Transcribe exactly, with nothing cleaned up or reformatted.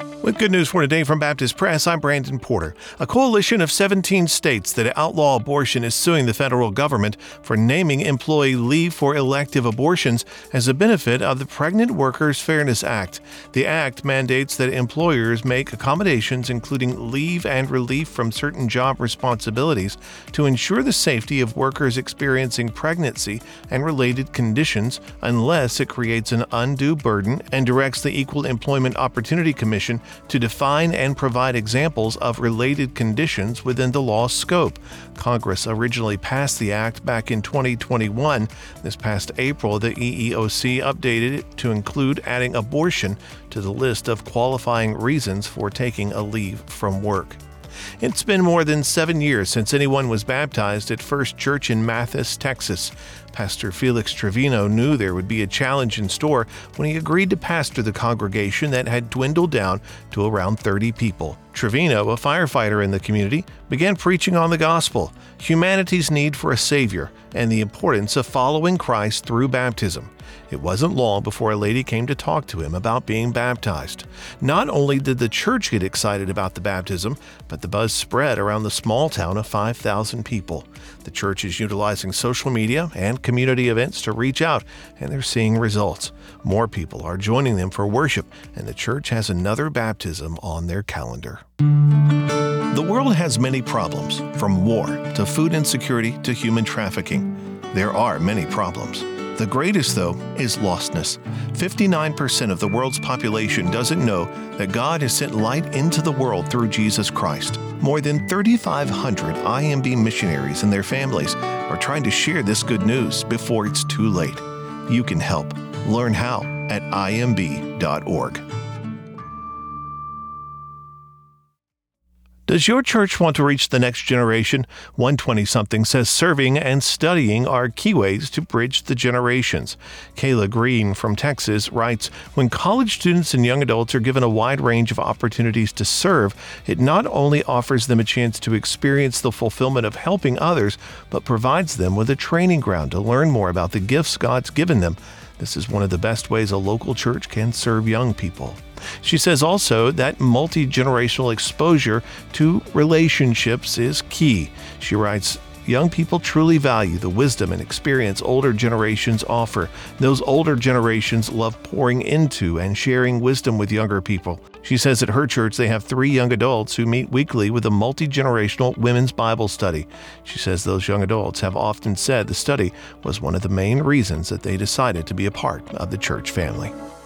With good news for today from Baptist Press, I'm Brandon Porter. A coalition of seventeen states that outlaw abortion is suing the federal government for naming employee leave for elective abortions as a benefit of the Pregnant Workers Fairness Act. The act mandates that employers make accommodations, including leave and relief from certain job responsibilities, to ensure the safety of workers experiencing pregnancy and related conditions, unless it creates an undue burden, and directs the Equal Employment Opportunity Commission to define and provide examples of related conditions within the law's scope. Congress originally passed the act back in twenty twenty-one. This past April, the E E O C updated it to include adding abortion to the list of qualifying reasons for taking a leave from work. It's been more than seven years since anyone was baptized at First Church in Mathis, Texas. Pastor Felix Trevino knew there would be a challenge in store when he agreed to pastor the congregation that had dwindled down to around thirty people. Trevino, a firefighter in the community, began preaching on the gospel, humanity's need for a Savior, and the importance of following Christ through baptism. It wasn't long before a lady came to talk to him about being baptized. Not only did the church get excited about the baptism, but the buzz spread around the small town of five thousand people. The church is utilizing social media and community events to reach out, and they're seeing results. More people are joining them for worship, and the church has another baptism on their calendar. The world has many problems, from war to food insecurity to human trafficking. There are many problems. The greatest, though, is lostness. fifty-nine percent of the world's population doesn't know that God has sent light into the world through Jesus Christ. More than three thousand five hundred I M B missionaries and their families are trying to share this good news before it's too late. You can help. Learn how at I M B dot org. Does your church want to reach the next generation? one twenty-something says serving and studying are key ways to bridge the generations. Kayla Green from Texas writes, when college students and young adults are given a wide range of opportunities to serve, it not only offers them a chance to experience the fulfillment of helping others, but provides them with a training ground to learn more about the gifts God's given them. This is one of the best ways a local church can serve young people. She says also that multi-generational exposure to relationships is key. She writes, young people truly value the wisdom and experience older generations offer. Those older generations love pouring into and sharing wisdom with younger people. She says at her church they have three young adults who meet weekly with a multi-generational women's Bible study. She says those young adults have often said the study was one of the main reasons that they decided to be a part of the church family.